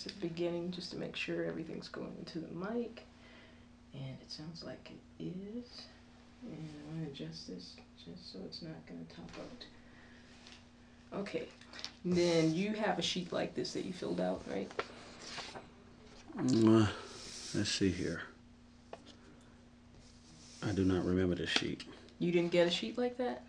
this at the beginning just to make sure everything's going into the mic. And it sounds like it is. And I want to adjust this just so it's not going to top out. Okay. And then you have a sheet like this that you filled out, right? Let's see here. I do not remember the sheet. You didn't get a sheet like that?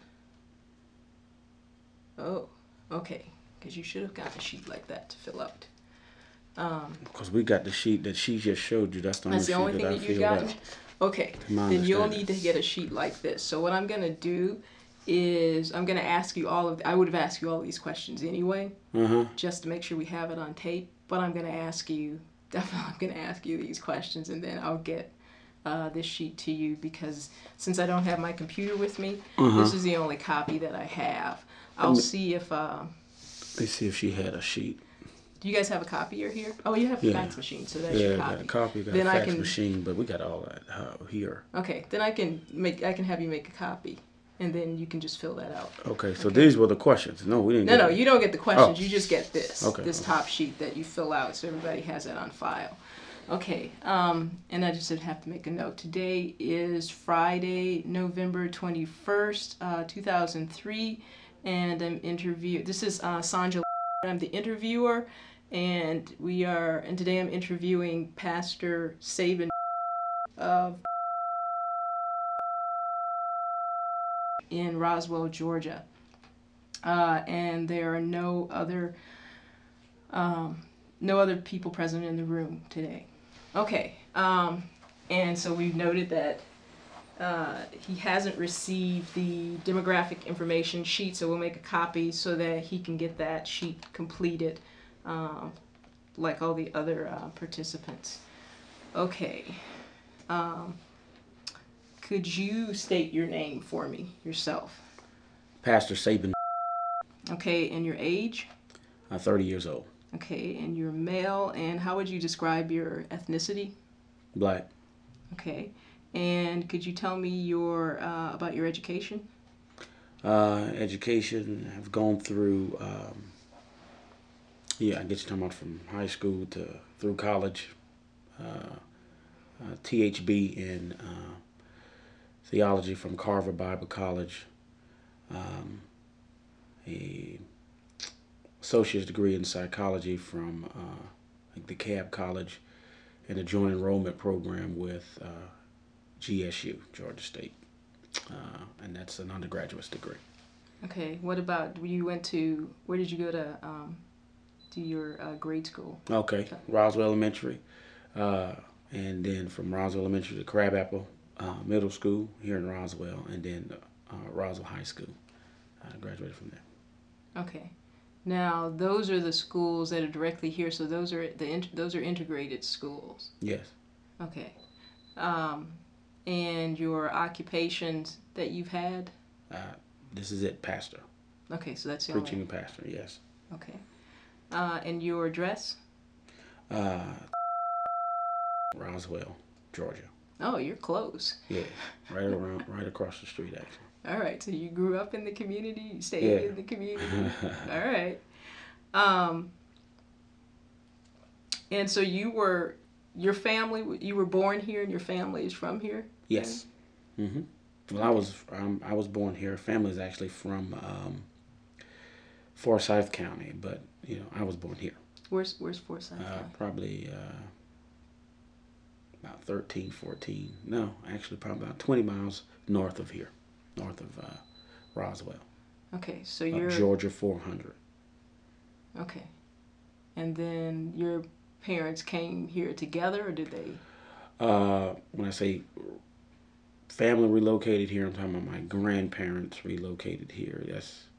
Oh, okay. Because you should have gotten a sheet like that to fill out. Because we got the sheet that she just showed you. That's the only thing that I that you've filled gotten? out. Okay. Then you'll need to get a sheet like this. So what I'm going to do is I'm going to ask you I would have asked you all these questions anyway, just to make sure we have it on tape. But I'm going to ask you, definitely I'm going to ask you these questions, and then I'll get this sheet to you, because since I don't have my computer with me, this is the only copy that I have. I'll see if... Let's see if she had a sheet. Do you guys have a copier here? Oh, you have a fax machine, so that's your copy. Yeah, got a copy, got a fax machine, but we got all that here. Okay, then I can have you make a copy, and then you can just fill that out. Okay, so these were the questions. No, we didn't. No, you don't get the questions. You just get this. Okay. Top sheet that you fill out, so everybody has that on file. Okay, and I just have to make a note. Today is Friday, November 21st, 2003, and this is Sanja. I'm the interviewer, and today I'm interviewing Pastor Sabin of in Roswell, Georgia. And there are no other people present in the room today. Okay, and so we've noted that he hasn't received the demographic information sheet, so we'll make a copy so that he can get that sheet completed, like all the other participants. Okay. Could you state your name for me, yourself? Pastor Sabin. Okay, and your age? 30 years old. Okay, and you're male, and how would you describe your ethnicity? Black. Okay, and could you tell me about your education? Education, I've gone through, I guess you're talking about from high school through college, THB in theology from Carver Bible College, a associate's degree in psychology from the Cab College, and a joint enrollment program with GSU, Georgia State, and that's an undergraduate's degree. Okay, what about, where did you go to do your grade school? Okay, Roswell Elementary, and then from Roswell Elementary to Crabapple Middle School here in Roswell, and then Roswell High School. I graduated from there. Okay. Now, those are the schools that are directly here, so those are integrated schools. Yes. Okay. And your occupations that you've had? This is it, pastor. Okay, so that's the preaching and pastor, yes. Okay. And your address? Roswell, Georgia. Oh, you're close. Yeah, right across the street, actually. All right, so you grew up in the community, you stayed in the community. All right. And so you were born here, and your family is from here? Yes. Mm-hmm. Well, I was born here. Family is actually from Forsyth County, but I was born here. Where's Forsyth County? Probably about 13, 14. No, actually probably about 20 miles north of here, north of Roswell. Okay, so you're Georgia 400. Okay, and then your parents came here together, or did they? When I say family relocated here, I'm talking about my grandparents relocated here. That's